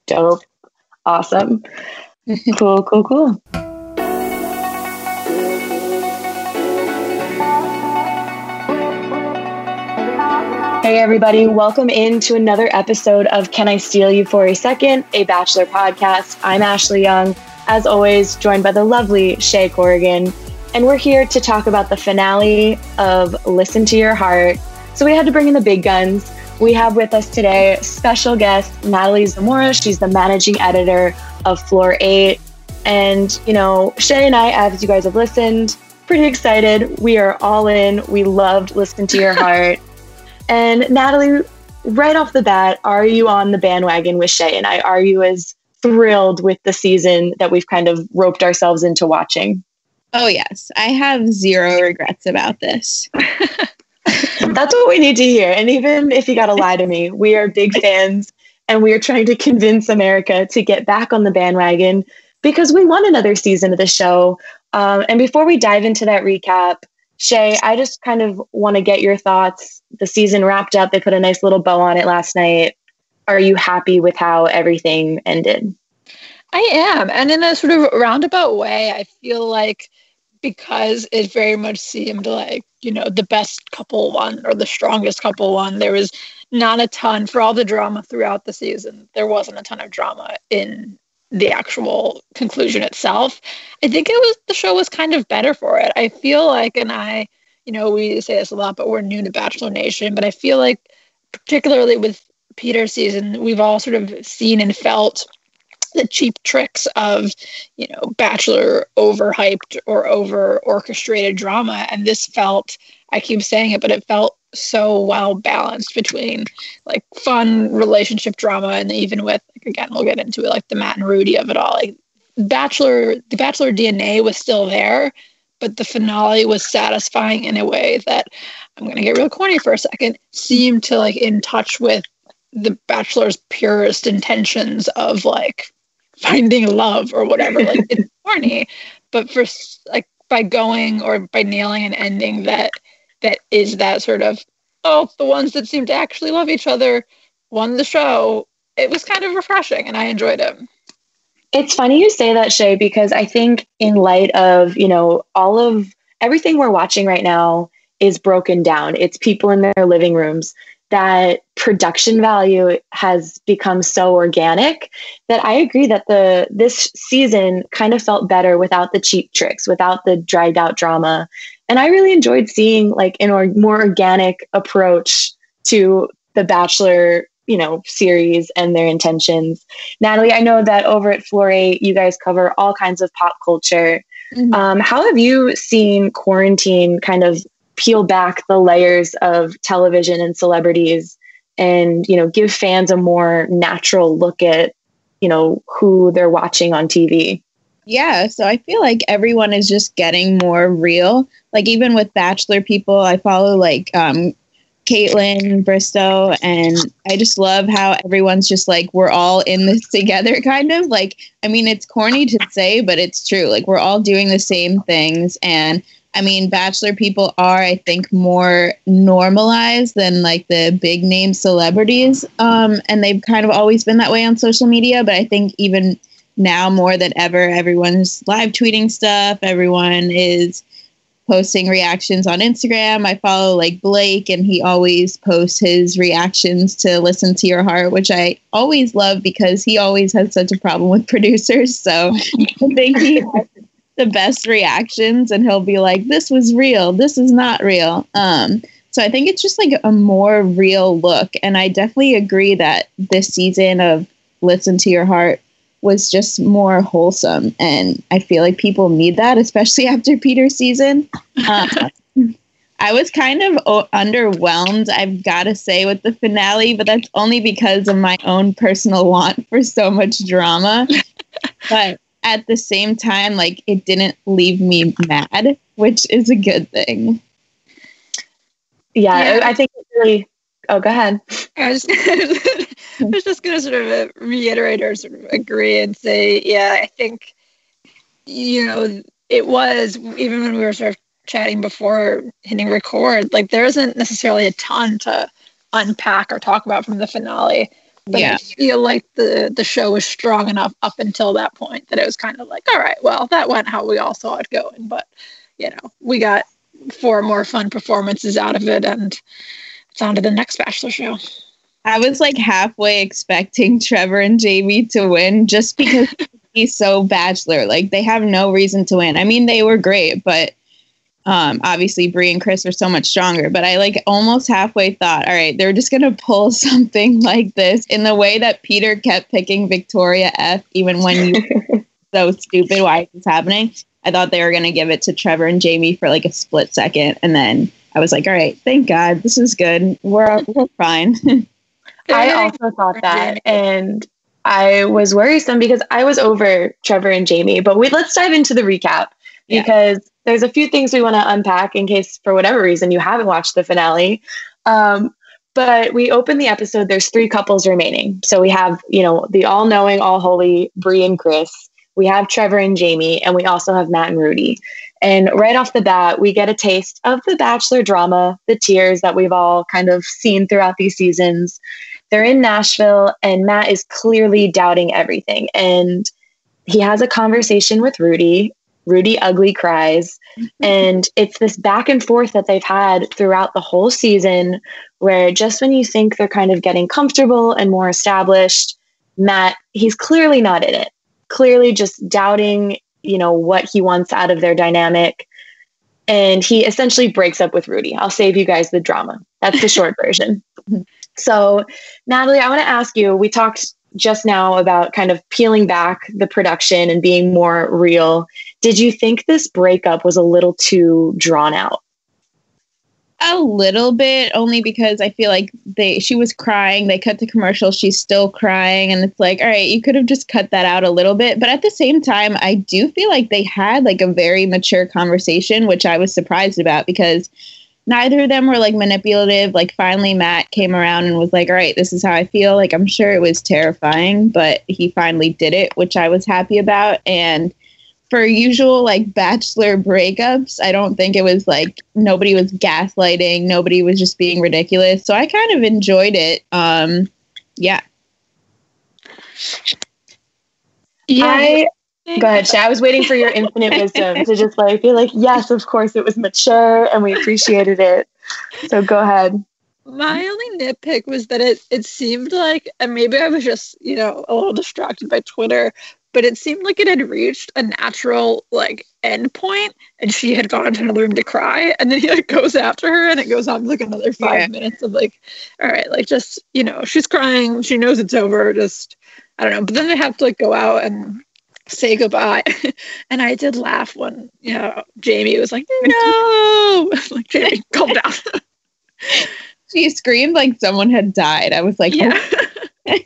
Dope. Awesome. Cool. Hey everybody, welcome into another episode of Can I Steal You for a Second, a Bachelor podcast. I'm Ashley Young, as always, joined by the lovely Shay Corrigan, and we're here to talk about the finale of Listen to Your Heart. So we had to bring in the big guns. We have with us today special guest Natalie Zamora. She's the managing editor of Floor 8. And, you know, Shay and I, as you guys have listened, pretty excited. We are all in. We loved Listen to Your Heart. And Natalie, right off the bat, are you on the bandwagon with Shay and I? Are you as thrilled with the season that we've kind of roped ourselves into watching? Oh, yes. I have zero regrets about this. That's what we need to hear. And even if you got to lie to me, we are big fans and we are trying to convince America to get back on the bandwagon because we want another season of the show. And before we dive into that recap, Shay, I just kind of want to get your thoughts. The season wrapped up. They put a nice little bow on it last night. Are you happy with how everything ended? I am. And in a sort of roundabout way, I feel like because it very much seemed like, you know, the best couple won or the strongest couple won, there was not a ton for all the drama throughout the season. There wasn't a ton of drama in the actual conclusion itself. I think the show was kind of better for it. I feel like, and I, you know, we say this a lot, but we're new to Bachelor Nation, but I feel like particularly with Peter's season, we've all sort of seen and felt the cheap tricks of, you know, Bachelor overhyped or over orchestrated drama. And this felt, I keep saying it, but it felt so well balanced between like fun relationship drama and even with, like, again, we'll get into it, like the Matt and Rudy of it all. Like the Bachelor DNA was still there, but the finale was satisfying in a way that, I'm going to get real corny for a second, seemed to like in touch with the Bachelor's purest intentions of like finding love or whatever. Like it's corny, but for like by going or by nailing an ending that is that sort of, oh, the ones that seem to actually love each other won the show. It was kind of refreshing and I enjoyed it. It's funny you say that, Shay, because I think in light of, you know, all of everything we're watching right now is broken down. It's people in their living rooms. That production value has become so organic that I agree that this season kind of felt better without the cheap tricks, without the dragged out drama. And I really enjoyed seeing like a more organic approach to the Bachelor, you know, series and their intentions. Natalie, I know that over at Floor 8, you guys cover all kinds of pop culture. Mm-hmm. How have you seen quarantine kind of peel back the layers of television and celebrities and, you know, give fans a more natural look at, you know, who they're watching on TV? Yeah, so I feel like everyone is just getting more real. Like even with Bachelor people, I follow like Caitlin, Bristow, and I just love how everyone's just like, we're all in this together kind of. Like, I mean, it's corny to say, but it's true. Like we're all doing the same things. And I mean, Bachelor people are, I think, more normalized than like the big name celebrities. And they've kind of always been that way on social media. But I think even now more than ever, everyone's live tweeting stuff. Everyone is posting reactions on Instagram. I follow like Blake and he always posts his reactions to Listen to Your Heart, which I always love because he always has such a problem with producers. So I think he has the best reactions and he'll be like, this was real, this is not real. So I think it's just like a more real look. And I definitely agree that this season of Listen to Your Heart was just more wholesome. And I feel like people need that, especially after Peter's season. I was kind of underwhelmed, I've got to say, with the finale, but that's only because of my own personal want for so much drama. But at the same time, like, it didn't leave me mad, which is a good thing. Yeah. I think it really... Oh, go ahead. I was just going to sort of reiterate or sort of agree and say, yeah, I think, you know, it was, even when we were sort of chatting before hitting record, like there isn't necessarily a ton to unpack or talk about from the finale. But I feel like the show was strong enough up until that point that it was kind of like, all right, well, that went how we all saw it going. But, we got 4 more fun performances out of it, and it's on to the next Bachelor show. I was like halfway expecting Trevor and Jamie to win just because he's so Bachelor. Like, they have no reason to win. I mean, they were great, but obviously Brie and Chris are so much stronger. But I like almost halfway thought, all right, they're just going to pull something like this in the way that Peter kept picking Victoria F, even when you so stupid. Why is this happening? I thought they were going to give it to Trevor and Jamie for like a split second. And then I was like, all right, thank God, this is good. We're fine. I also thought that. And I was worrisome because I was over Trevor and Jamie. But let's dive into the recap because there's a few things we want to unpack in case, for whatever reason, you haven't watched the finale. But we open the episode. There's 3 couples remaining. So we have, the all-knowing, all-holy Brie and Chris. We have Trevor and Jamie, and we also have Matt and Rudy. And right off the bat, we get a taste of the Bachelor drama, the tears that we've all kind of seen throughout these seasons. They're in Nashville, and Matt is clearly doubting everything. And he has a conversation with Rudy. Rudy ugly cries. And it's this back and forth that they've had throughout the whole season, where just when you think they're kind of getting comfortable and more established, Matt, he's clearly not in it. Clearly just doubting, what he wants out of their dynamic. And he essentially breaks up with Rudy. I'll save you guys the drama. That's the short version. So, Natalie, I want to ask you, we talked just now about kind of peeling back the production and being more real. Did you think this breakup was a little too drawn out? A little bit, only because I feel like she was crying. They cut the commercial. She's still crying. And it's like, all right, you could have just cut that out a little bit. But at the same time, I do feel like they had like a very mature conversation, which I was surprised about because neither of them were like manipulative. Like finally, Matt came around and was like, all right, this is how I feel. Like, I'm sure it was terrifying, but he finally did it, which I was happy about. And for usual like Bachelor breakups, I don't think it was like nobody was gaslighting, nobody was just being ridiculous. So I kind of enjoyed it. Yeah. Go ahead, Shay. I was waiting for your infinite wisdom to just like be like, yes, of course it was mature and we appreciated it. So go ahead. My only nitpick was that it seemed like, and maybe I was just, a little distracted by Twitter, but it seemed like it had reached a natural like end point and she had gone into another room to cry. And then he like goes after her and it goes on like another 5 minutes of like, all right, like just, she's crying. She knows it's over. Just, I don't know. But then they have to like go out and say goodbye. And I did laugh when, Jamie was like, no, like, Jamie, calm down. She screamed like someone had died. I was like, yeah. Oh.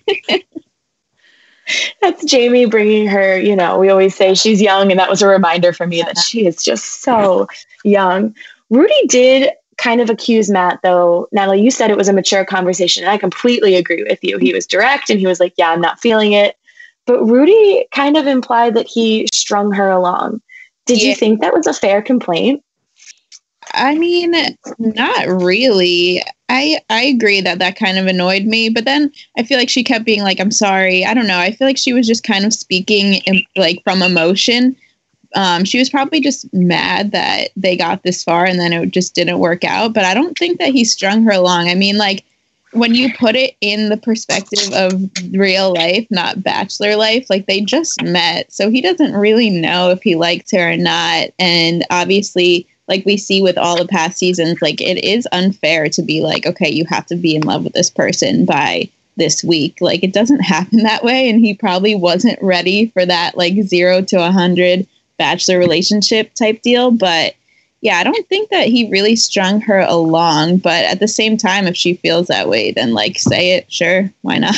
That's Jamie bringing her, we always say she's young. And that was a reminder for me that she is just so young. Rudy did kind of accuse Matt, though. Natalie, you said it was a mature conversation. And I completely agree with you. He was direct and he was like, yeah, I'm not feeling it. But Rudy kind of implied that he strung her along. Did you think that was a fair complaint? I mean, not really. I agree that kind of annoyed me. But then I feel like she kept being like, I'm sorry. I don't know. I feel like she was just kind of speaking like from emotion. She was probably just mad that they got this far and then it just didn't work out. But I don't think that he strung her along. I mean, like when you put it in the perspective of real life, not Bachelor life, like they just met. So he doesn't really know if he liked her or not. And obviously, like we see with all the past seasons, like it is unfair to be like, okay, you have to be in love with this person by this week. Like it doesn't happen that way. And he probably wasn't ready for that like 0 to 100 Bachelor relationship type deal. But yeah, I don't think that he really strung her along. But at the same time, if she feels that way, then like say it. Sure. Why not?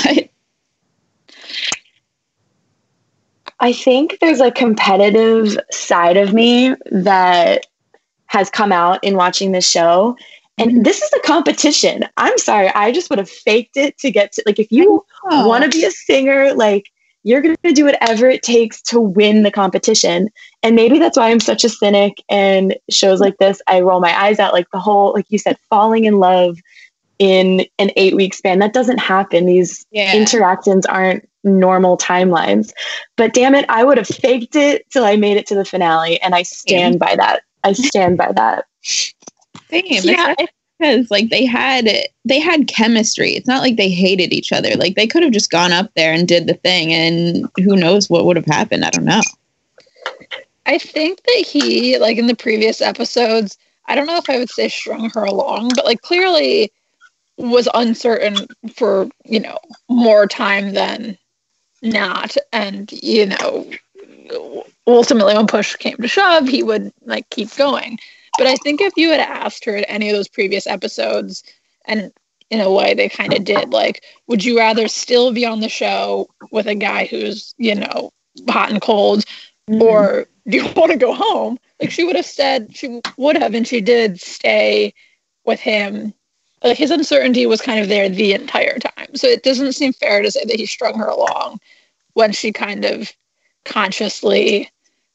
I think there's a competitive side of me that has come out in watching this show. And this is a competition. I'm sorry. I just would have faked it to get to, like, if you want to be a singer, like, you're going to do whatever it takes to win the competition. And maybe that's why I'm such a cynic, and shows like this, I roll my eyes out, like the whole, like you said, falling in love in an 8-week span. That doesn't happen. These interactions aren't normal timelines. But damn it, I would have faked it till I made it to the finale, and I stand by that. I stand by that. Same. Yeah. Because like they had chemistry. It's not like they hated each other. Like they could have just gone up there and did the thing, and who knows what would have happened. I don't know. I think that he, like in the previous episodes, I don't know if I would say strung her along, but like clearly was uncertain for, you know, more time than not. And, you know, ultimately when push came to shove, he would like keep going. But I think if you had asked her at any of those previous episodes, and in a way they kind of did, like, would you rather still be on the show with a guy who's, you know, hot and cold, or do you want to go home? Like, she would have said, she would have, and she did stay with him. Like, his uncertainty was kind of there the entire time. So it doesn't seem fair to say that he strung her along when she kind of consciously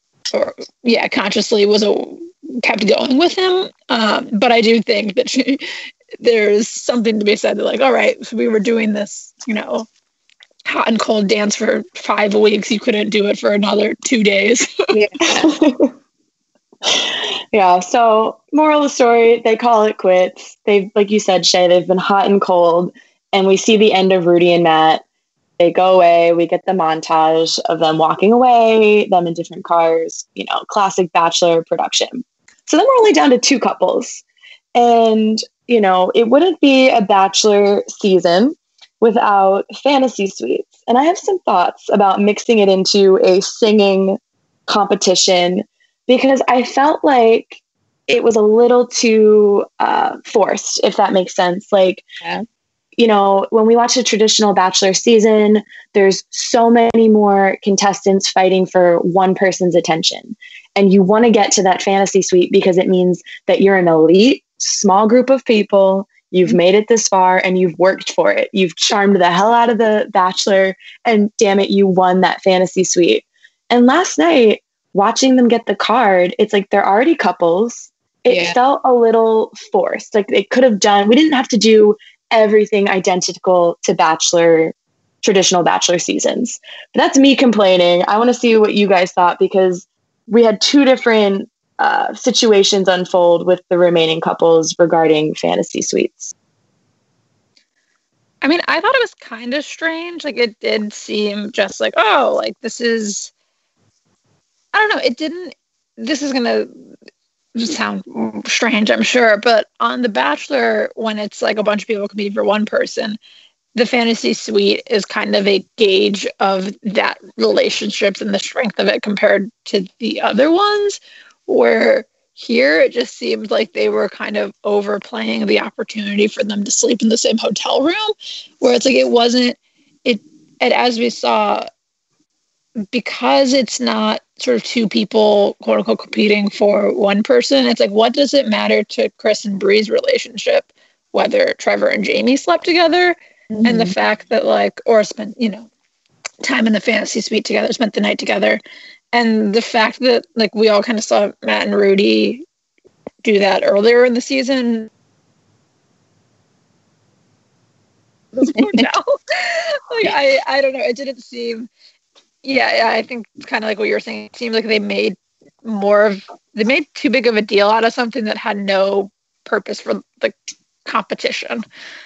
kept going with him. But I do think that there's something to be said that, like, all right, so we were doing this, you know, hot and cold dance for 5 weeks. You couldn't do it for another 2 days. Yeah. So moral of the story, they call it quits. They've, like you said, Shay, they've been hot and cold, and we see the end of Rudy and Matt. They go away. We get the montage of them walking away, them in different cars, you know, classic Bachelor production. So then we're only down to 2 couples. And, you know, it wouldn't be a Bachelor season without fantasy suites. And I have some thoughts about mixing it into a singing competition, because I felt like it was a little too forced, if that makes sense. Like, you know, when we watch a traditional Bachelor season, there's so many more contestants fighting for one person's attention. And you want to get to that fantasy suite because it means that you're an elite, small group of people. You've made it this far and you've worked for it. You've charmed the hell out of the Bachelor, and damn it, you won that fantasy suite. And last night, watching them get the card, it's like they're already couples. It felt a little forced. Like they could have done, we didn't have to do everything identical to traditional Bachelor seasons. But that's me complaining. I want to see what you guys thought, because we had 2 different situations unfold with the remaining couples regarding fantasy suites. I mean, I thought it was kind of strange. Like, it did seem just like, oh, like this is, I don't know. This is going to sound strange, I'm sure, but on The Bachelor, when it's like a bunch of people competing for one person, the fantasy suite is kind of a gauge of that relationships and the strength of it compared to the other ones, where here it just seemed like they were kind of overplaying the opportunity for them to sleep in the same hotel room, where it's like and as we saw, because it's not sort of 2 people, quote unquote, competing for one person, it's like, what does it matter to Chris and Bree's relationship whether Trevor and Jamie slept together? And the fact that, like, or spent, you know, time in the fantasy suite together, spent the night together, and the fact that, like, we all kind of saw Matt and Rudy do that earlier in the season. Like, I don't know, it didn't seem. Yeah, I think it's kind of like what you were saying. It seemed like they made too big of a deal out of something that had no purpose for the competition.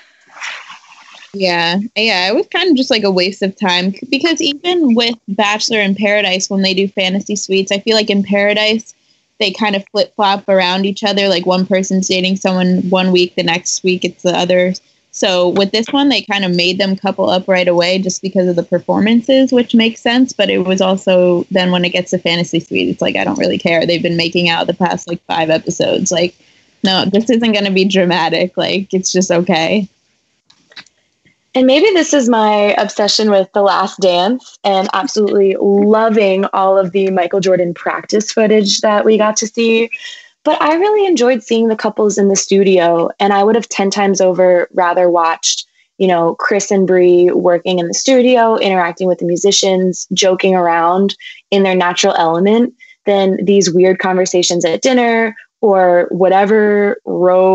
Yeah, it was kind of just like a waste of time, because even with Bachelor in Paradise, when they do fantasy suites, I feel like in Paradise, they kind of flip-flop around each other. Like one person's dating someone one week, the next week it's the other. So with this one, they kind of made them couple up right away just because of the performances, which makes sense. But it was also then when it gets to fantasy suite, it's like, I don't really care. They've been making out the past like 5 episodes. Like, no, this isn't going to be dramatic. Like, it's just okay. And maybe this is my obsession with The Last Dance and absolutely loving all of the Michael Jordan practice footage that we got to see. But I really enjoyed seeing the couples in the studio, and I would have 10 times over rather watched, you know, Chris and Bree working in the studio, interacting with the musicians, joking around in their natural element, than these weird conversations at dinner or whatever robe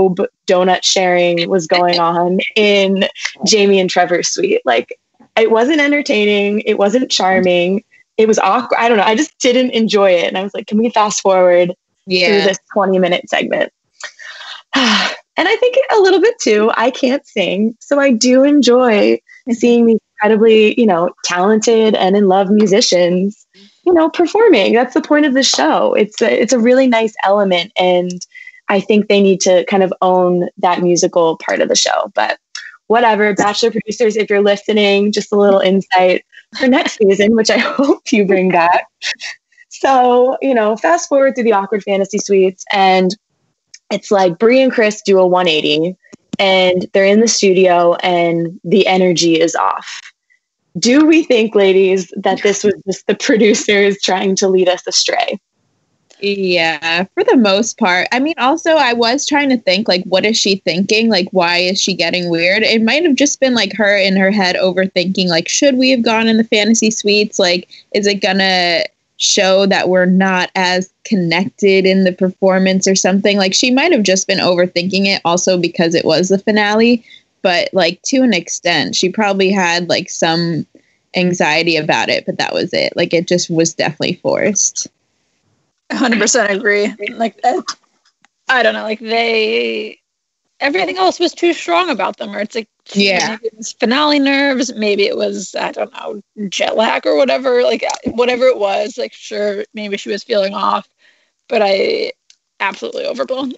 donut sharing was going on in Jamie and Trevor's suite. Like, it wasn't entertaining. It wasn't charming. It was awkward. I don't know. I just didn't enjoy it. And I was like, can we fast forward through this 20-minute segment? And I think a little bit too, I can't sing. So I do enjoy seeing these incredibly, talented and in love musicians, performing. That's the point of the show. It's a really nice element. And I think they need to kind of own that musical part of the show. But whatever, Bachelor producers, if you're listening, just a little insight for next season, which I hope you bring back. So, fast forward through the awkward fantasy suites, and it's like Brie and Chris do a 180, and they're in the studio and the energy is off. Do we think, ladies, that this was just the producers trying to lead us astray? Yeah, for the most part. I mean, also, I was trying to think, like, what is she thinking? Like, why is she getting weird? It might have just been, like, her in her head overthinking, like, should we have gone in the fantasy suites? Like, is it gonna show that we're not as connected in the performance or something? Like, she might have just been overthinking it also because it was the finale. But, like, to an extent, she probably had, like, some anxiety about it, but that was it. Like, it just was definitely forced. 100% agree. Like, I don't know, like, everything else was too strong about them, or it's like, maybe it was finale nerves, maybe it was, I don't know, jet lag or whatever, like, whatever it was, like, sure, maybe she was feeling off, but I absolutely overblown.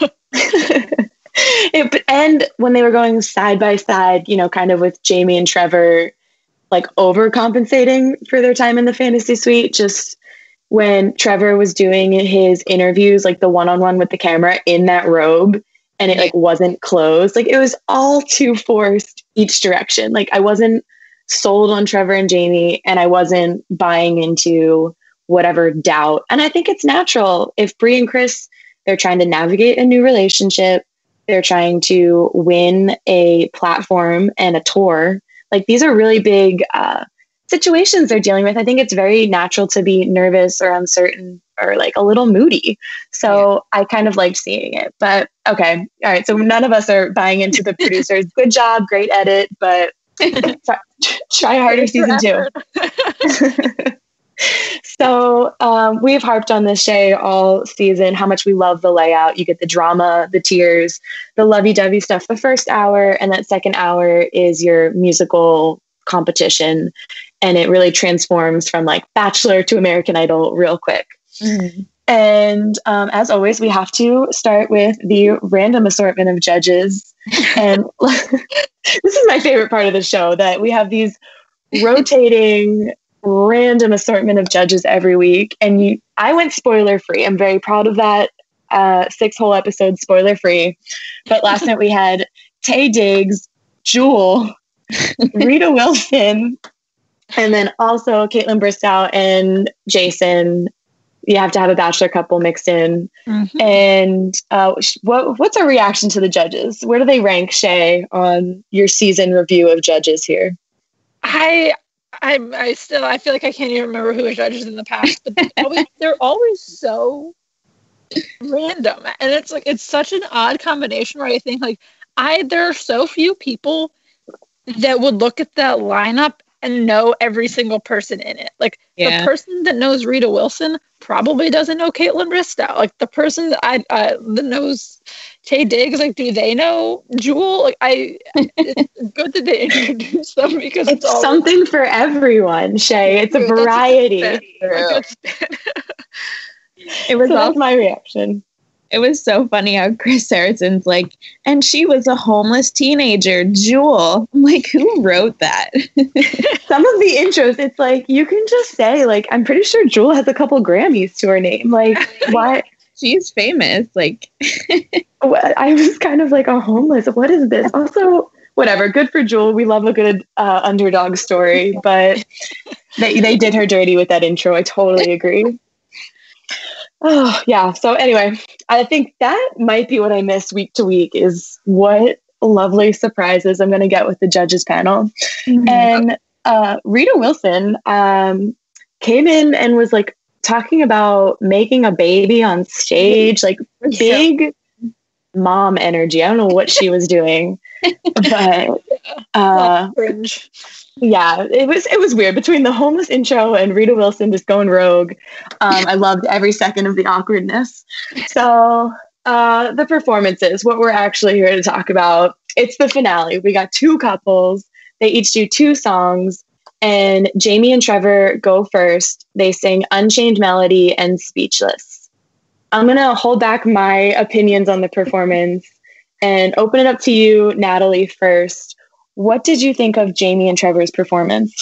And when they were going side by side, kind of with Jamie and Trevor, like, overcompensating for their time in the fantasy suite, just when Trevor was doing his interviews, like the one-on-one with the camera in that robe, and it like wasn't closed. Like, it was all too forced each direction. Like, I wasn't sold on Trevor and Jamie, and I wasn't buying into whatever doubt. And I think it's natural. If Brie and Chris, they're trying to navigate a new relationship, they're trying to win a platform and a tour. Like, these are really big situations they're dealing with. I think it's very natural to be nervous or uncertain or like a little moody. So I kind of liked seeing it. But okay. All right. So none of us are buying into the producers. Good job. Great edit. But try harder season 2. So we've harped on this, Shay, all season, how much we love the layout. You get the drama, the tears, the lovey-dovey stuff the first hour, and that second hour is your musical competition. And it really transforms from like Bachelor to American Idol real quick. Mm-hmm. And as always, we have to start with the random assortment of judges. And this is my favorite part of the show, that we have these rotating random assortment of judges every week. And I went spoiler free. I'm very proud of that. 6 whole episodes spoiler free. But last night we had Taye Diggs, Jewel, Rita Wilson, and then also Kaitlyn Bristowe and Jason. You have to have a Bachelor couple mixed in. Mm-hmm. And what's our reaction to the judges? Where do they rank, Shay, on your season review of judges here? I feel like I can't even remember who was judges in the past, but they're always so random. And it's like, it's such an odd combination where I think like there are so few people that would look at that lineup and know every single person in it. Like the person that knows Rita Wilson probably doesn't know Kaitlyn Bristowe. Like the person that knows Taye Diggs, like, do they know Jewel? Like, it's good that they introduce them because it's something for everyone, Shay. It's a variety. It was all my reaction. It was so funny how Chris Harrison's like, and she was a homeless teenager, Jewel. I'm like, who wrote that? Some of the intros, it's like, you can just say, like, I'm pretty sure Jewel has a couple Grammys to her name. Like, why? She's famous. Like, I was kind of like, a homeless. What is this? Also, whatever. Good for Jewel. We love a good underdog story, but they did her dirty with that intro. I totally agree. Oh, yeah. So anyway, I think that might be what I miss week to week, is what lovely surprises I'm going to get with the judges panel. Mm-hmm. And Rita Wilson came in and was like talking about making a baby on stage, like big mom energy. I don't know what she was doing, but cringe. Yeah, it was weird between the homeless intro and Rita Wilson just going rogue. I loved every second of the awkwardness. So the performances, what we're actually here to talk about, it's the finale. We got two couples. They each do two songs, and Jamie and Trevor go first. They sing Unchained Melody and Speechless. I'm going to hold back my opinions on the performance and open it up to you, Natalie, first. What did you think of Jamie and Trevor's performance?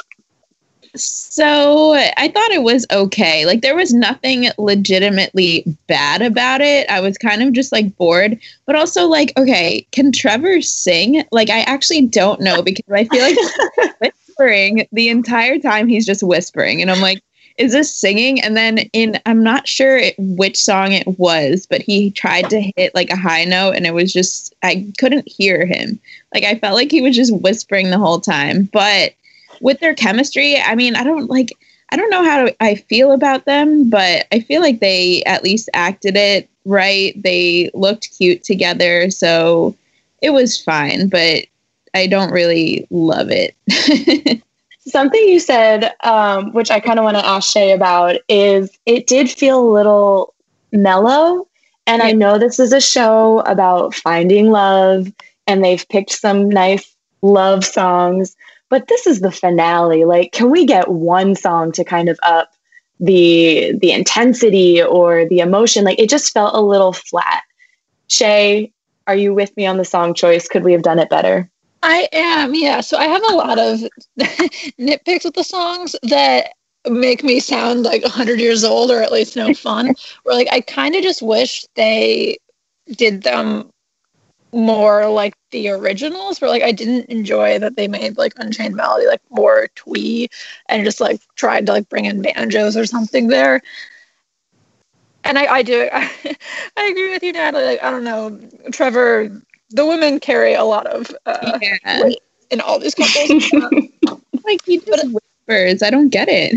So I thought it was okay. Like, there was nothing legitimately bad about it. I was kind of just like bored, but also like, okay, can Trevor sing? Like, I actually don't know, because I feel like he's whispering the entire time. He's just whispering. And I'm like, is this singing? And then I'm not sure which song it was, but he tried to hit like a high note, and it was just, I couldn't hear him. Like, I felt like he was just whispering the whole time. But with their chemistry, I mean, I don't know how I feel about them, but I feel like they at least acted it right. They looked cute together, so it was fine, but I don't really love it. Something you said, which I kind of want to ask Shay about, is it did feel a little mellow. And yeah. I know this is a show about finding love, and they've picked some nice love songs, but this is the finale. Like, can we get one song to kind of up the intensity or the emotion? Like, it just felt a little flat. Shay, are you with me on the song choice? Could we have done it better? I am, yeah. So I have a lot of nitpicks with the songs that make me sound like 100 years old, or at least no fun. Where like I kind of just wish they did them more like the originals. Where like I didn't enjoy that they made like Unchained Melody like more twee and just like tried to like bring in banjos or something there. And I agree with you, Natalie. Like, I don't know, Trevor. The women carry a lot of weight in all these couples. Like, he just whispers. I don't get it.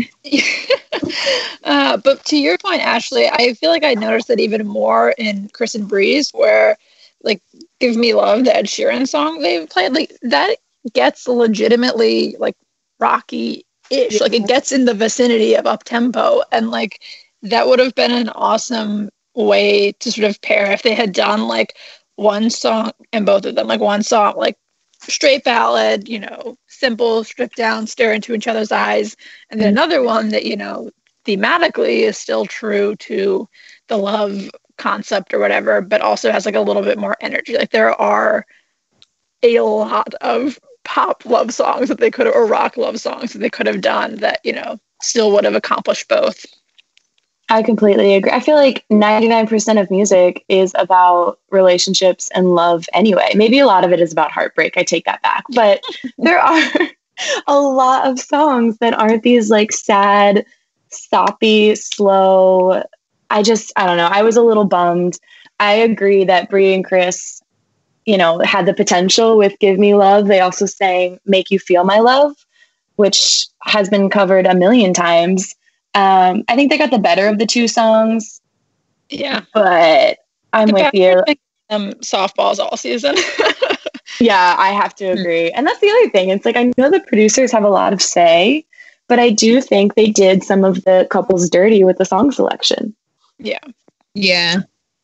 But to your point, Ashley, I feel like I noticed that even more in Chris and Breeze, where like "Give Me Love," the Ed Sheeran song they played, like that gets legitimately like rocky-ish. Like it gets in the vicinity of up tempo, and like that would have been an awesome way to sort of pair if they had done like one song and both of them, like one song like straight ballad, you know, simple, stripped down, stare into each other's eyes, and then another one that, you know, thematically is still true to the love concept or whatever, but also has like a little bit more energy. Like there are a lot of pop love songs that they could have, or rock love songs that they could have done that, you know, still would have accomplished both. I completely agree. I feel like 99% of music is about relationships and love anyway. Maybe a lot of it is about heartbreak. I take that back. But there are a lot of songs that aren't these like sad, soppy, slow. I don't know. I was a little bummed. I agree that Brie and Chris, you know, had the potential with "Give Me Love." They also sang "Make You Feel My Love," which has been covered a million times. I think they got the better of the two songs. Yeah. But I'm with you. Softballs all season. Yeah, I have to agree. And that's the other thing. It's like, I know the producers have a lot of say, but I do think they did some of the couples dirty with the song selection. Yeah. Yeah.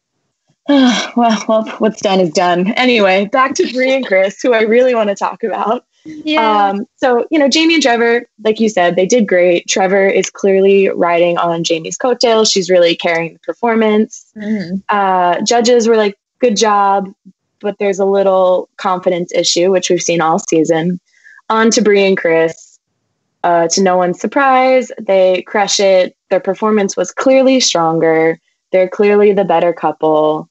Well, what's done is done. Anyway, back to Brie and Chris, who I really want to talk about. Yeah. So, you know, Jamie and Trevor, like you said, they did great. Trevor is clearly riding on Jamie's coattails. She's really carrying the performance. Mm-hmm. Judges were like, good job, but there's a little confidence issue, which we've seen all season. On to Brie and Chris. To no one's surprise, they crush it. Their performance was clearly stronger. They're clearly the better couple.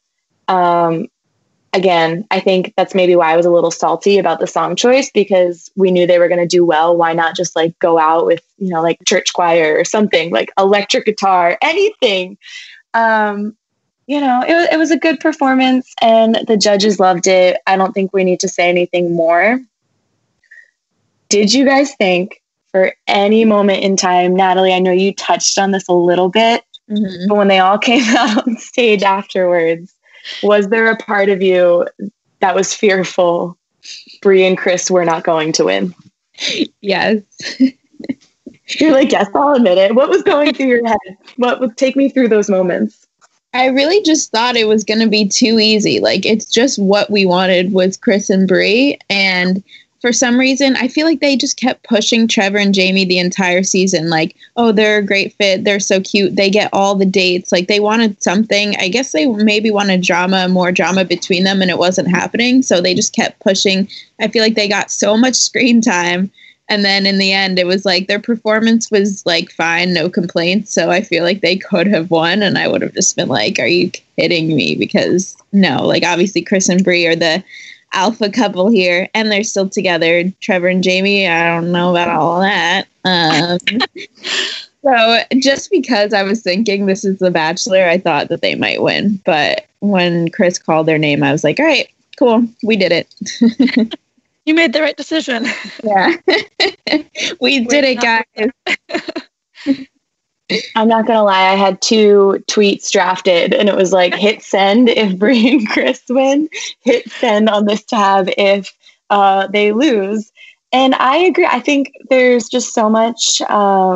Again, I think that's maybe why I was a little salty about the song choice, because we knew they were going to do well. Why not just like go out with, you know, like church choir or something, like electric guitar, anything. You know, it was a good performance and the judges loved it. I don't think we need to say anything more. Did you guys think for any moment in time, Natalie, I know you touched on this a little bit, mm-hmm. but when they all came out on stage afterwards, was there a part of you that was fearful Brie and Chris were not going to win? Yes. You're like, yes, I'll admit it. What was going through your head? What would take me through those moments? I really just thought it was going to be too easy. Like, it's just what we wanted was Chris and Brie. And for some reason, I feel like they just kept pushing Trevor and Jamie the entire season. Like, oh, they're a great fit. They're so cute. They get all the dates. Like, they wanted something. I guess they maybe wanted more drama between them, and it wasn't happening. So they just kept pushing. I feel like they got so much screen time. And then in the end, it was like their performance was like fine, no complaints. So I feel like they could have won. And I would have just been like, are you kidding me? Because no, like obviously Chris and Brie are the alpha couple here, and they're still together. Trevor and Jamie, I don't know about all of that. So just because I was thinking this is The Bachelor, I thought that they might win. But when Chris called their name, I was like, all right, cool, we did it. You made the right decision. Yeah. we did it, guys. I'm not going to lie. I had 2 tweets drafted, and it was like, hit send if Brie and Chris win, hit send on this tab if they lose. And I agree. I think there's just so much, there's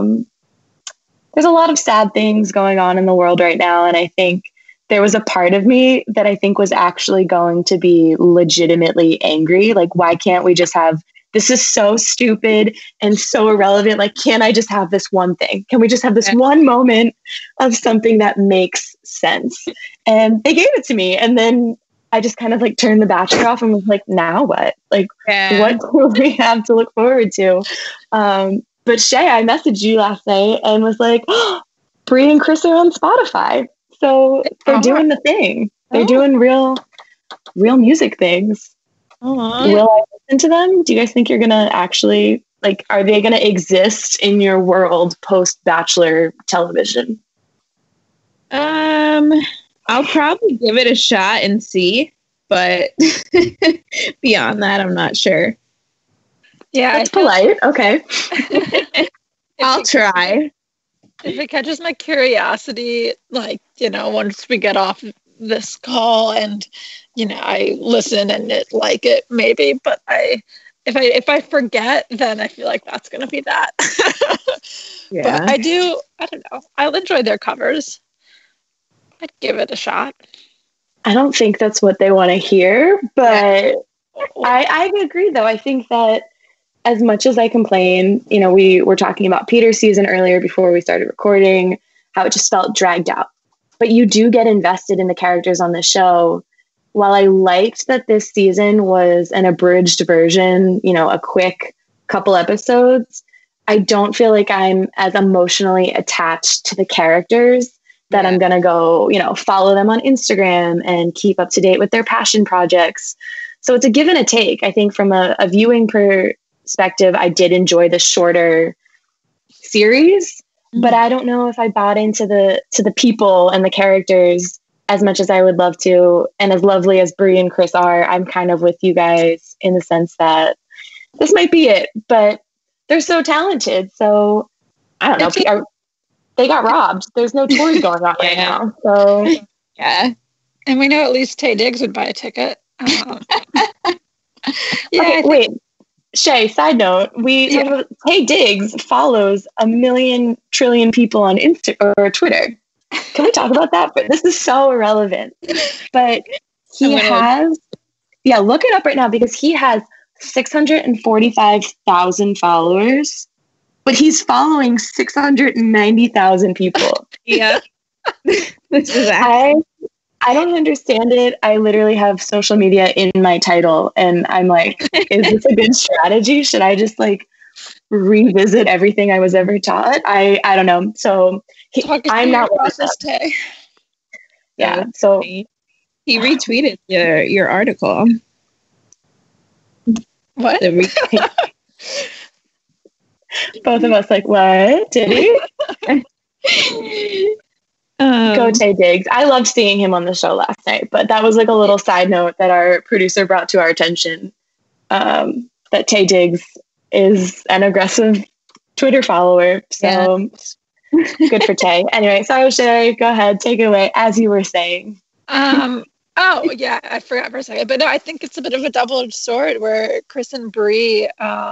a lot of sad things going on in the world right now. And I think there was a part of me that I think was actually going to be legitimately angry. Like, why can't we just have, this is so stupid and so irrelevant. Like, can't I just have this one thing? Can we just have this one moment of something that makes sense? And they gave it to me. And then I just kind of like turned The Bachelor off and was like, now what? Like, what do we have to look forward to? But Shay, I messaged you last night and was like, oh, Brie and Chris are on Spotify. So they're doing the thing. They're doing real music things. Will I listen to them? Do you guys think you're going to actually, like, are they going to exist in your world post-Bachelor television? I'll probably give it a shot and see, but beyond that, I'm not sure. Yeah, that's polite. Okay. I'll try. If it catches my curiosity, like, you know, once we get off this call and, you know, I listen and like it, maybe, but if I forget, then I feel like that's going to be that. Yeah. But I don't know. I'll enjoy their covers. I'd give it a shot. I don't think that's what they want to hear, but I agree, though. I think that as much as I complain, you know, we were talking about Peter's season earlier before we started recording, how it just felt dragged out. But you do get invested in the characters on the show. While I liked that this season was an abridged version, you know, a quick couple episodes, I don't feel like I'm as emotionally attached to the characters that I'm going to go, you know, follow them on Instagram and keep up to date with their passion projects. So it's a give and a take. I think from a viewing perspective, I did enjoy the shorter series, but I don't know if I bought into the people and the characters as much as I would love to. And as lovely as Brie and Chris are, I'm kind of with you guys in the sense that this might be it, but they're so talented. So I don't know. They got robbed. There's no tours going on right now. So yeah. And we know at least Taye Diggs would buy a ticket. Okay, wait. Shay, side note, Taye Diggs follows 1 million trillion people on Twitter. Can we talk about that? But this is so irrelevant. But he has, look it up right now because he has 645,000 followers, but he's following 690,000 people. Yeah. I don't understand it. I literally have social media in my title and I'm like, is this a good strategy? Should I just like revisit everything I was ever taught? I don't know. So I'm not this day. Yeah. So he retweeted your article. What? Both of us like, what? Did he? Go Taye Diggs. I loved seeing him on the show last night, but that was like a little side note that our producer brought to our attention, that Taye Diggs is an aggressive Twitter follower. So good for Taye. Anyway, sorry, Sherry, go ahead. Take it away as you were saying. Oh, yeah, I forgot for a second. But no, I think it's a bit of a double-edged sword where Chris and Brie,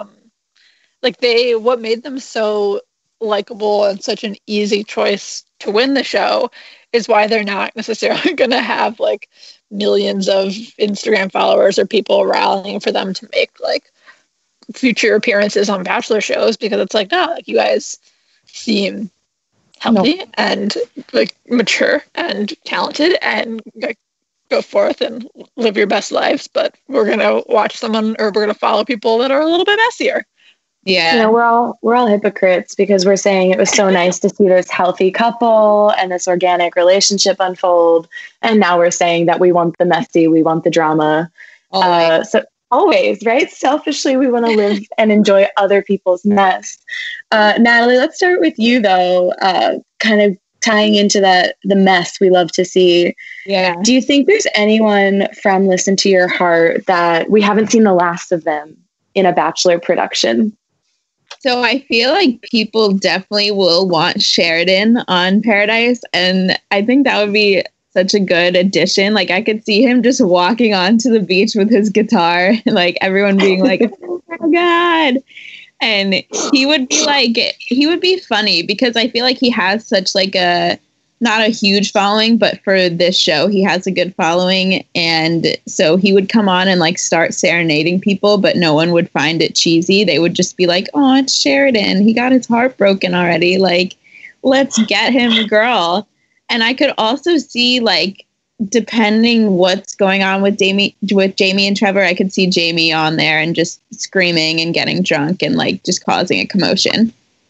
what made them so likable and such an easy choice to win the show is why they're not necessarily going to have like millions of Instagram followers or people rallying for them to make like future appearances on Bachelor shows, because it's like, no, like you guys seem healthy and like mature and talented and like go forth and live your best lives, but we're gonna watch someone, or we're gonna follow people that are a little bit messier. Yeah, you know, we're all hypocrites because we're saying it was so nice to see this healthy couple and this organic relationship unfold, and now we're saying that we want the messy, we want the drama. So always, right? Selfishly, we want to live and enjoy other people's mess. Natalie, let's start with you though. Kind of tying into the mess we love to see. Yeah. Do you think there's anyone from Listen to Your Heart that we haven't seen the last of them in a Bachelor production? So I feel like people definitely will want Sheridan on Paradise, and I think that would be such a good addition. Like I could see him just walking onto the beach with his guitar, and like everyone being like, "Oh my God." And he would be funny because I feel like he has such like not a huge following, but for this show, he has a good following. And so he would come on and like start serenading people, but no one would find it cheesy. They would just be like, oh, it's Sheridan. He got his heart broken already. Like, let's get him a girl. And I could also see like, depending what's going on with Jamie and Trevor, I could see Jamie on there and just screaming and getting drunk and like just causing a commotion.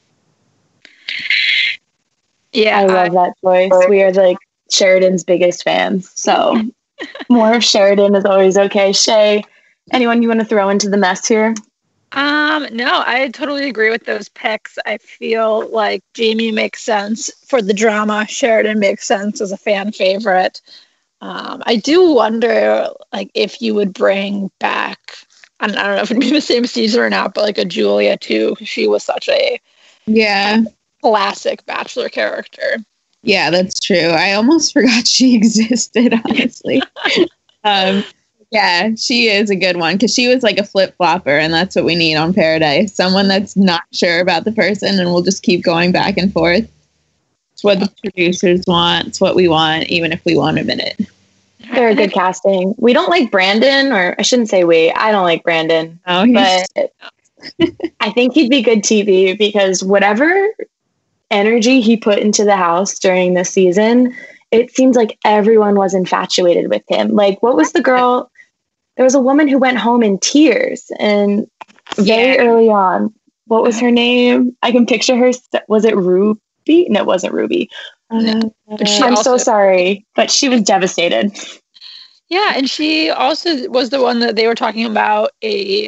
Yeah, I love that choice. We are like Sheridan's biggest fans, so more of Sheridan is always okay. Shay, anyone you want to throw into the mess here? No, I totally agree with those picks. I feel like Jamie makes sense for the drama. Sheridan makes sense as a fan favorite. I do wonder, like, if you would bring back, I don't know if it'd be the same season or not, but like a Julia too. She was such a classic Bachelor character. Yeah, that's true. I almost forgot she existed, honestly. Yeah, she is a good one because she was like a flip-flopper, and that's what we need on Paradise. Someone that's not sure about the person and will just keep going back and forth. It's what the producers want. It's what we want, even if we won't admit it. They're a good casting. We don't like Brandon, or I shouldn't say we. I don't like Brandon. Oh, but I think he'd be good TV because whatever energy he put into the house during this season, it seems like everyone was infatuated with him. Like, what was the girl? There was a woman who went home in tears and very early on. What was her name? I can picture her. Was it Ruby? No, it wasn't Ruby. I'm so sorry, but she was devastated. Yeah, and she also was the one that they were talking about a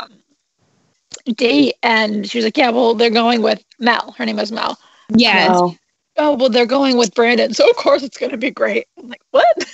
date, and she was like, yeah, well, they're going with Mel. Her name was Mel. Yes. Oh, well, they're going with Brandon, so of course it's going to be great. I'm like, what?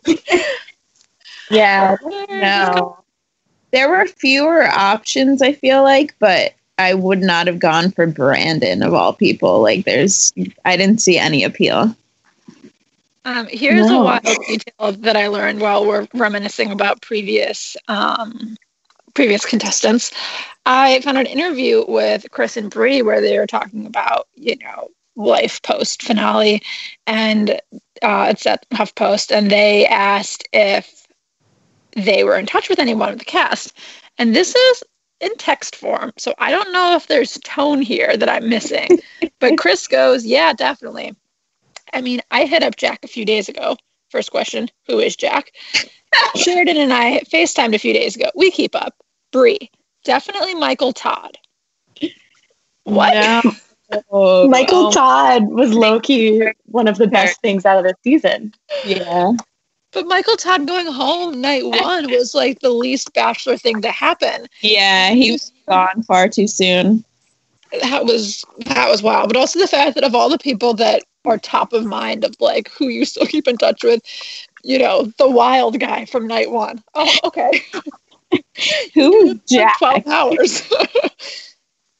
Yeah, no. There were fewer options, I feel like, but I would not have gone for Brandon of all people. Like, I didn't see any appeal. Here's a wild detail that I learned while we're reminiscing about previous contestants. I found an interview with Chris and Brie where they were talking about, life post finale, and it's at HuffPost, and they asked if they were in touch with anyone of the cast, and this is in text form, so I don't know if there's tone here that I'm missing. But Chris goes, yeah, definitely. I mean, I hit up Jack a few days ago. First question, who is Jack? Sheridan and I FaceTimed a few days ago. We keep up. Brie, definitely Michael Todd. What? No. Michael Todd was low-key one of the best things out of the season. Yeah. But Michael Todd going home night one was like the least Bachelor thing to happen. Yeah, he was gone far too soon. That was wild. But also the fact that of all the people that are top of mind of like who you still keep in touch with, the wild guy from night one. Oh, okay. Who? Jack? 12 hours.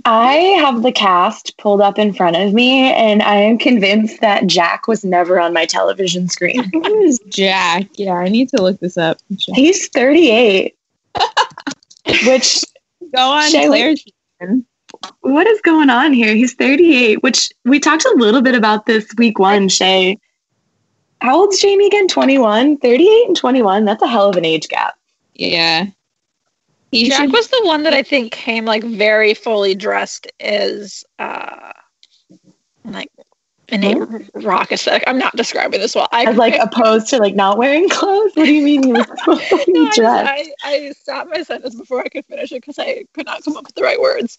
I have the cast pulled up in front of me, and I am convinced that Jack was never on my television screen. Who is Jack? Yeah, I need to look this up. He's 38. Which Go on, Shay, Claire's. what is going on here? He's 38, which we talked a little bit about this week one, Shay. How old's Jamie again? 21? 38 and 21. That's a hell of an age gap. Yeah. Jack was the one that I think came like very fully dressed as like in a rock aesthetic. I'm not describing this well. As like opposed to like not wearing clothes? What do you mean he was fully dressed? I stopped my sentence before I could finish it because I could not come up with the right words.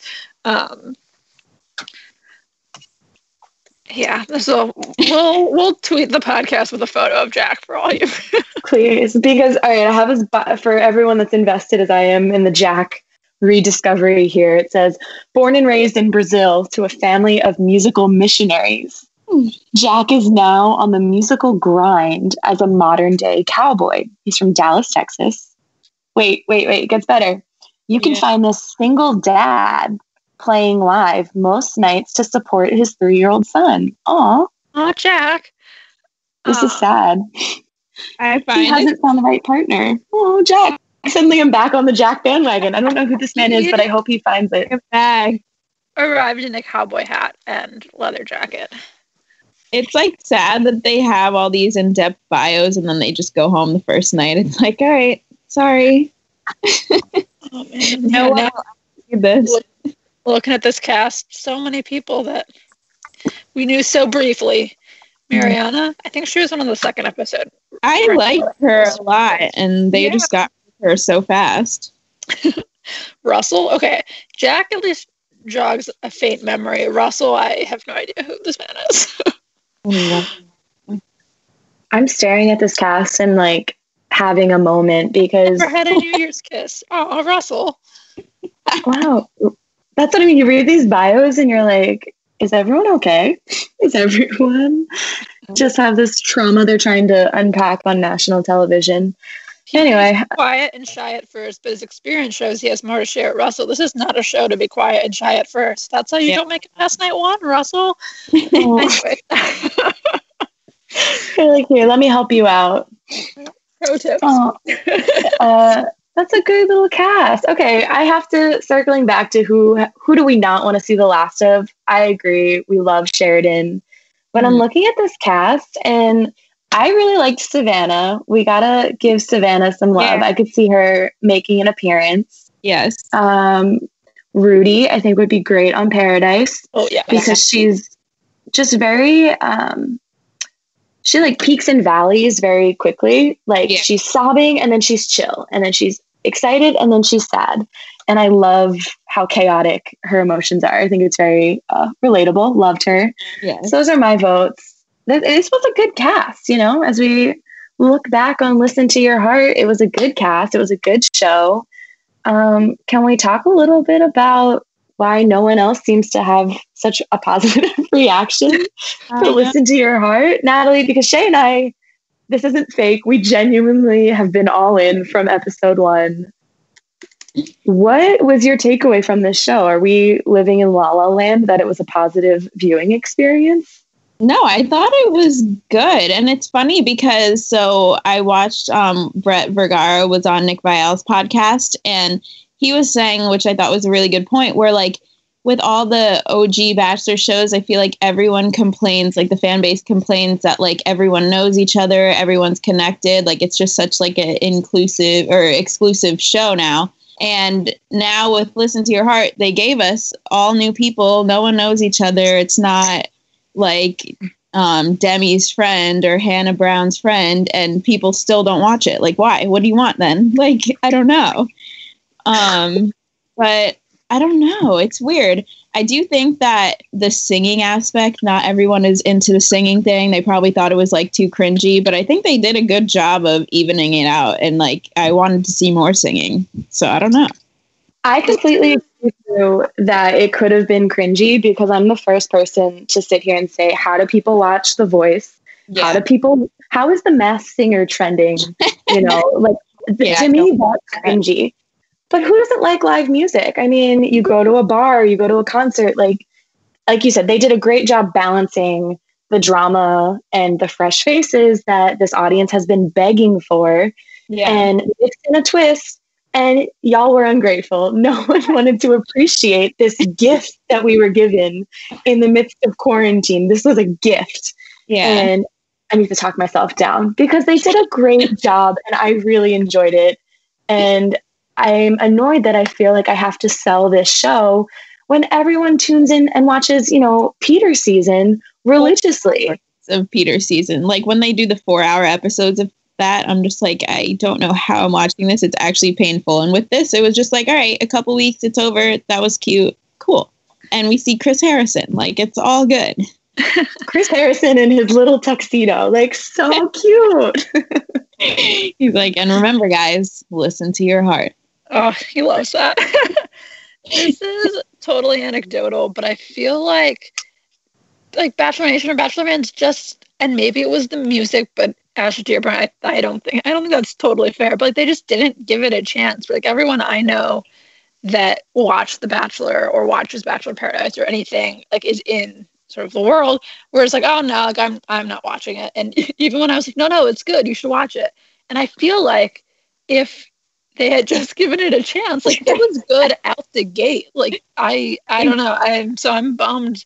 Yeah, so we'll tweet the podcast with a photo of Jack for all you. Please, because all right, I have his for everyone that's invested as I am in the Jack rediscovery here. It says, born and raised in Brazil to a family of musical missionaries, Jack is now on the musical grind as a modern day cowboy. He's from Dallas, Texas. Wait, it gets better. You can find this single dad playing live most nights to support his 3-year-old son. Aw. Oh, Jack. This is sad. He hasn't found the right partner. Oh, Jack. Suddenly I'm back on the Jack bandwagon. I don't know who this man is, but I hope he finds it. Arrived in a cowboy hat and leather jacket. It's like sad that they have all these in-depth bios and then they just go home the first night. It's like, all right, sorry. Oh, man. This. Looking at this cast, so many people that we knew so briefly. Mariana, I think she was one of the second episode. I liked her a lot, and they just got her so fast. Russell, okay. Jack at least jogs a faint memory. Russell, I have no idea who this man is. I'm staring at this cast and like having a moment because never had a New Year's kiss. Oh, Russell. Wow. That's what I mean. You read these bios and you're like, is everyone okay? Is everyone just have this trauma they're trying to unpack on national television? Anyway. He's quiet and shy at first, but his experience shows he has more to share. Russell, this is not a show to be quiet and shy at first. That's how you don't make it past night one, Russell. Anyway. Like, here, let me help you out. Pro tips. That's a good little cast. Okay, I have to, circling back to who do we not want to see the last of? I agree. We love Sheridan. But I'm looking at this cast and I really liked Savannah. We gotta give Savannah some love. I could see her making an appearance. Yes. Rudy, I think would be great on Paradise. Oh yeah. Because she's just very she like peaks and valleys very quickly. Like she's sobbing and then she's chill and then she's excited and then she's sad. And I love how chaotic her emotions are. I think it's very relatable. Loved her. Yes. So those are my votes. This was a good cast, you know, as we look back on Listen to Your Heart, it was a good cast. It was a good show. Can we talk a little bit about why no one else seems to have such a positive reaction to Listen to Your Heart? Natalie, because Shay and I, this isn't fake. We genuinely have been all in from episode 1. What was your takeaway from this show? Are we living in La La Land that it was a positive viewing experience? No, I thought it was good. And it's funny because I watched Brett Vergara was on Nick Viall's podcast and he was saying, which I thought was a really good point, where like with all the OG Bachelor shows, I feel like everyone complains, like the fan base complains that like everyone knows each other, everyone's connected. Like it's just such like an inclusive or exclusive show now. And now with Listen to Your Heart, they gave us all new people. No one knows each other. It's not like Demi's friend or Hannah Brown's friend, and people still don't watch it. Like, why? What do you want then? Like, I don't know. But I don't know. It's weird. I do think that the singing aspect, not everyone is into the singing thing. They probably thought it was like too cringy, but I think they did a good job of evening it out. And like, I wanted to see more singing. So I don't know. I completely agree with you that it could have been cringy because I'm the first person to sit here and say, how do people watch The Voice? Yeah. How is The Masked Singer trending? You know, like to me, that's cringy. But who doesn't like live music? I mean, you go to a bar, you go to a concert, like you said, they did a great job balancing the drama and the fresh faces that this audience has been begging for. Yeah. And it's in a twist. And y'all were ungrateful. No one wanted to appreciate this gift that we were given in the midst of quarantine. This was a gift. Yeah. And I need to talk myself down because they did a great job and I really enjoyed it. And I'm annoyed that I feel like I have to sell this show when everyone tunes in and watches, Peter season religiously. Of Peter season. Like when they do the 4-hour episodes of that, I'm just like, I don't know how I'm watching this. It's actually painful. And with this, it was just like, all right, a couple weeks, it's over. That was cute. Cool. And we see Chris Harrison. Like, it's all good. Chris Harrison in his little tuxedo. Like, so cute. He's like, and remember, guys, listen to your heart. Oh, he loves that. This is totally anecdotal, but I feel like Bachelor Nation or Bachelor fans just, and maybe it was the music, but Ashley, to your point, I don't think that's totally fair, but they just didn't give it a chance. Like everyone I know that watched The Bachelor or watches Bachelor in Paradise or anything, like is in sort of the world where it's like, oh no, like I'm not watching it. And even when I was like, no, it's good, you should watch it. And I feel like if they had just given it a chance, like it was good out the gate. Like I don't know. I'm bummed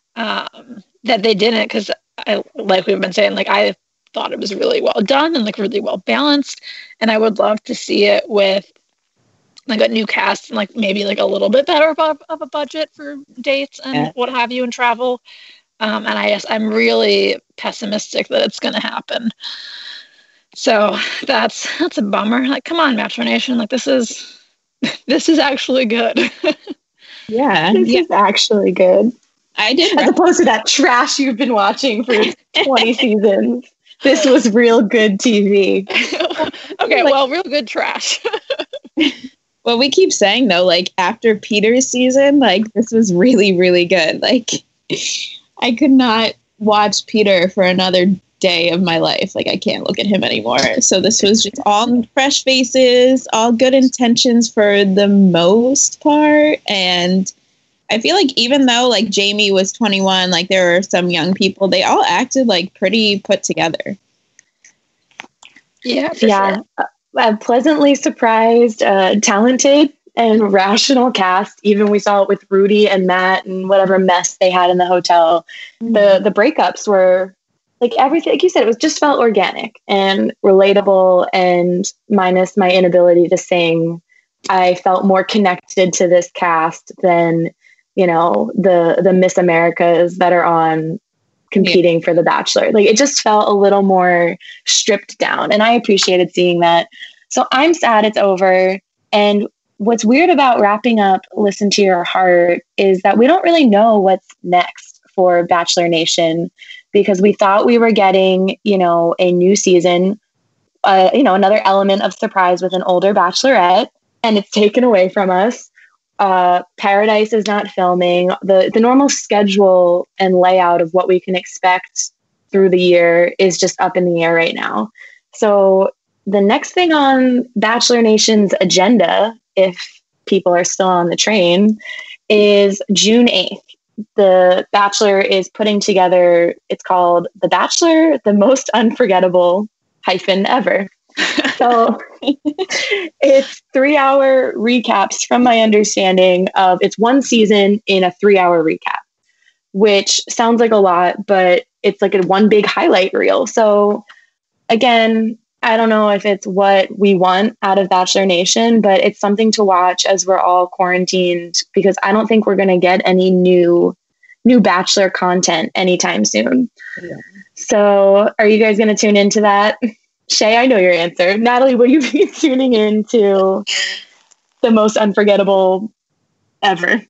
that they didn't, because I, like we've been saying, like I thought it was really well done and like really well balanced, and I would love to see it with like a new cast and like maybe like a little bit better of a budget for dates and what have you and travel. And I guess I'm really pessimistic that it's going to happen. So that's a bummer. Like, come on, Bachelor Nation. Like this is actually good. Yeah, this is actually good. I did, as opposed to that trash you've been watching for 20 seasons. This was real good TV. Okay, well, real good trash. Well, we keep saying though, like after Peter's season, like this was really, really good. Like I could not watch Peter for another day of my life. Like I can't look at him anymore. So this was just all fresh faces, all good intentions for the most part. And I feel like even though like Jamie was 21, like there were some young people, they all acted like pretty put together. Yeah, sure. I'm pleasantly surprised, talented and rational cast. Even we saw it with Rudy and Matt and whatever mess they had in the hotel. Mm-hmm. The breakups were like everything, like you said, it was just felt organic and relatable, and minus my inability to sing, I felt more connected to this cast than the Miss Americas that are on competing for The Bachelor. Like it just felt a little more stripped down, and I appreciated seeing that. So I'm sad it's over. And what's weird about wrapping up Listen to Your Heart is that we don't really know what's next for Bachelor Nation, because we thought we were getting, a new season, another element of surprise with an older Bachelorette, and it's taken away from us. Paradise is not filming. The normal schedule and layout of what we can expect through the year is just up in the air right now. So the next thing on Bachelor Nation's agenda, if people are still on the train, is June 8th. The Bachelor is putting together, it's called The Bachelor, the Most Unforgettable -ever. So it's 3-hour recaps, from my understanding of it's one season in a 3-hour recap, which sounds like a lot, but it's like a one big highlight reel. So again, I don't know if it's what we want out of Bachelor Nation, but it's something to watch as we're all quarantined, because I don't think we're going to get any new Bachelor content anytime soon. Yeah. So are you guys going to tune into that? Shay, I know your answer. Natalie, will you be tuning in to the most unforgettable ever?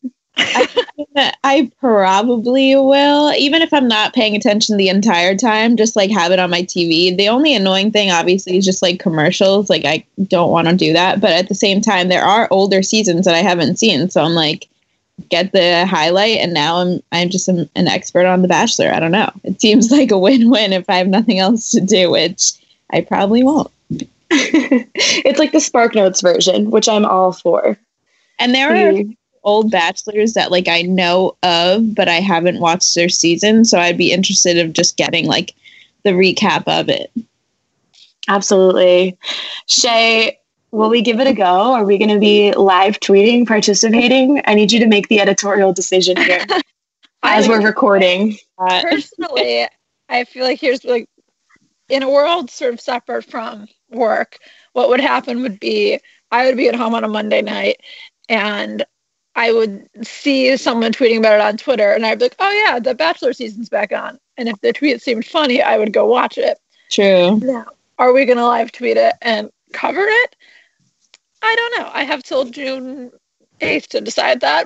I probably will, even if I'm not paying attention the entire time, just like have it on my TV. The only annoying thing obviously is just like commercials. Like I don't want to do that, but at the same time there are older seasons that I haven't seen, so I'm like, get the highlight, and now I'm just an expert on The Bachelor. I don't know. It seems like a win-win if I have nothing else to do, which I probably won't. It's like the Spark Notes version, which I'm all for. And there are old Bachelors that like I know of, but I haven't watched their season, so I'd be interested of just getting like the recap of it. Absolutely. Shay, will we give it a go? Are we going to be live tweeting, participating? I need you to make the editorial decision here as we're recording. Personally, I feel like here's like, in a world sort of separate from work, what would happen would be I would be at home on a Monday night and I would see someone tweeting about it on Twitter and I'd be like, oh yeah, the Bachelor season's back on. And if the tweet seemed funny, I would go watch it. True. Now, are we going to live tweet it and cover it? I don't know. I have till June 8th to decide that,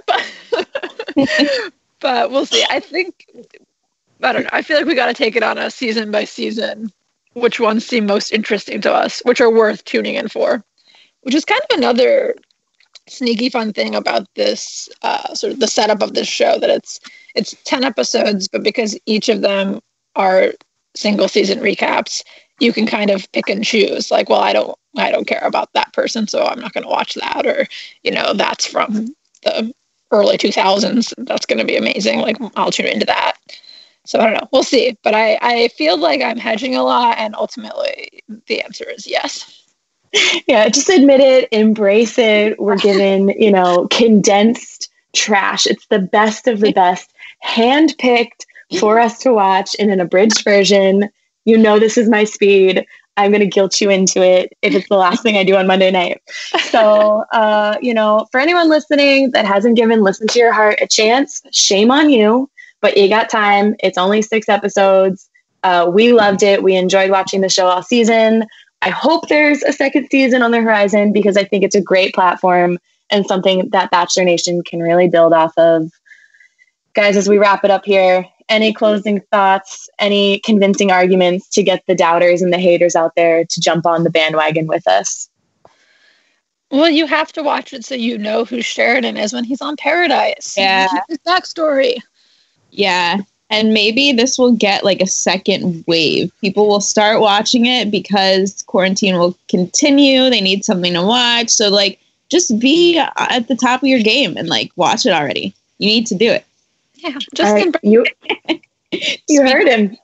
but we'll see. I don't know. I feel like we got to take it on a season by season, which ones seem most interesting to us, which are worth tuning in for, which is kind of another sneaky fun thing about this sort of the setup of this show, that it's 10 episodes, but because each of them are single season recaps, you can kind of pick and choose, like, well, I don't care about that person, so I'm not going to watch that, or that's from the early 2000s, that's going to be amazing, like I'll tune into that. So I don't know, we'll see, but I feel like I'm hedging a lot, and ultimately the answer is yes. Yeah, just admit it, embrace it. We're given, condensed trash. It's the best of the best, handpicked for us to watch in an abridged version. This is my speed. I'm going to guilt you into it if it's the last thing I do on Monday night. So, for anyone listening that hasn't given Listen to Your Heart a chance, shame on you, but you got time. It's only 6 episodes. We loved it. We enjoyed watching the show all season. I hope there's a second season on the horizon because I think it's a great platform and something that Bachelor Nation can really build off of. Guys, as we wrap it up here, any closing thoughts, any convincing arguments to get the doubters and the haters out there to jump on the bandwagon with us? Well, you have to watch it so you know who Sheridan is when he's on Paradise. Yeah. His backstory. Yeah. And maybe this will get like a second wave. People will start watching it because quarantine will continue. They need something to watch. So like, just be at the top of your game and like watch it already. You need to do it. Yeah, just right, you heard him.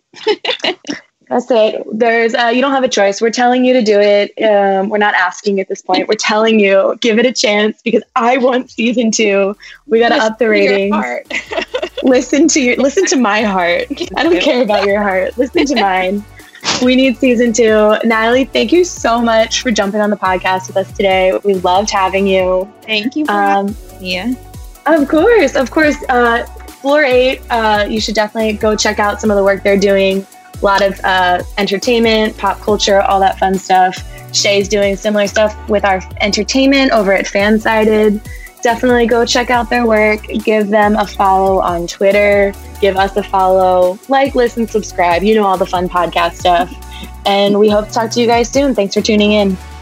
That's it. There's you don't have a choice. We're telling you to do it. We're not asking at this point. We're telling you, give it a chance because I want season 2. We got to up the ratings. Listen to my heart. I don't care about your heart. Listen to mine. We need season 2. Natalie, thank you so much for jumping on the podcast with us today. We loved having you. Thank you for having me. Of course. Floor 8, you should definitely go check out some of the work they're doing. A lot of entertainment, pop culture, all that fun stuff. Shay's doing similar stuff with our entertainment over at Fansided. Definitely go check out their work. Give them a follow on Twitter. Give us a follow. Like, listen, subscribe. All the fun podcast stuff. And we hope to talk to you guys soon. Thanks for tuning in.